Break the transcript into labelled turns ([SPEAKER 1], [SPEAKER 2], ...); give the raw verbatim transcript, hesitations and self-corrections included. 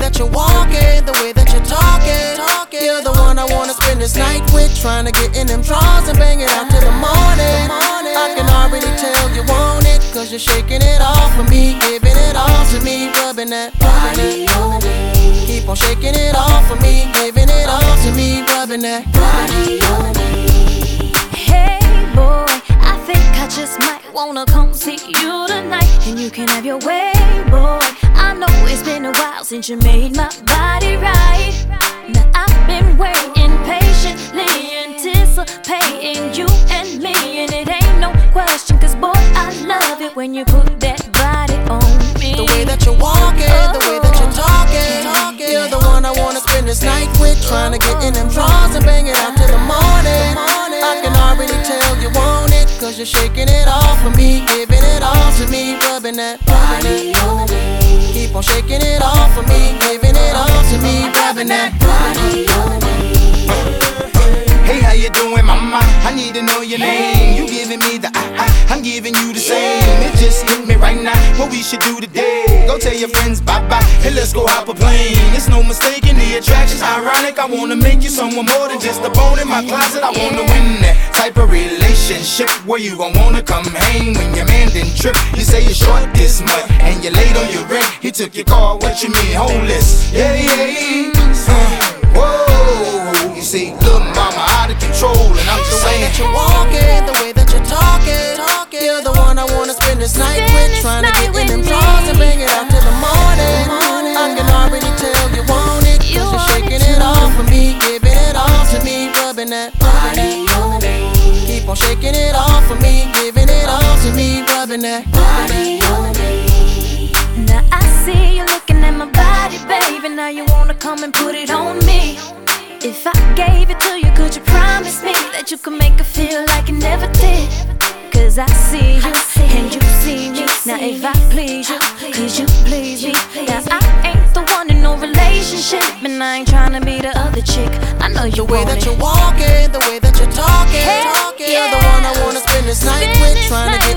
[SPEAKER 1] that you're walking, the way that you're talking, talking. You're the one I wanna spend this night with, trying to get in them drawers and bang it out till the morning. I can already tell you want it, cause you're shaking it off for me, giving it all to me, rubbing that body on me. Keep on shaking it off for me, giving it all to me, rubbing that body on me.
[SPEAKER 2] Hey boy, I think I just might wanna come see you tonight, and you can have your way, boy. I know it's been a while since you made my body right. Now I've been waiting patiently, anticipating you and me, and it ain't no question, cause boy, I love it when you put that body on me.
[SPEAKER 1] The way that you're walking, oh, the way that you're talking, talking. You're the one I wanna spend this night with, trying to get in them drawers and bang it out till the morning. I can already tell you want it, cause you're shaking it off for me, giving it all to me, rubbing that body on me. Keep on shaking it off for me, giving it all to me, rubbing that body on me.
[SPEAKER 3] Hey, how you doing, mama? I need to know your name. You giving me the ah ah, I'm giving you the same. It just hit me right now, what we should do today. Go tell your friends bye-bye, hey, let's go hop a plane. It's no mistaking the attraction's ironic. I wanna make you someone more than just a bone in my closet. I wanna win that type of relationship where you gon' wanna come hang when your man didn't trip. You say you're short this much and you're late on your rent. He took your car, what you mean, homeless? Yeah, yeah, uh, whoa. You see, little mama out of control, and I'm just saying.
[SPEAKER 1] The way that you're walking, the way that you're talking, talking. You're the one I wanna spend this night with, trying to get in them drawers and bring it out till the morning. I can already tell you want it, cause you're shaking it off for me, giving it all to me, rubbing that body on me. Keep on shaking it off for me, giving it all to me, rubbing that body on me.
[SPEAKER 2] Now I see you looking at my body, baby. Now you wanna come and put it on me. If I gave it to you, could you promise me that you could make it feel like you never did? Cause I see you, and you see me. Now if I please you, could you please me? Now I ain't the one in no relationship, and I ain't tryna be the other chick. I know you
[SPEAKER 1] The way
[SPEAKER 2] want
[SPEAKER 1] that
[SPEAKER 2] it.
[SPEAKER 1] you're walking, the way that you're talking,
[SPEAKER 2] Hey,
[SPEAKER 1] talking.
[SPEAKER 2] yeah.
[SPEAKER 1] You're the one I wanna spend this night with, trying to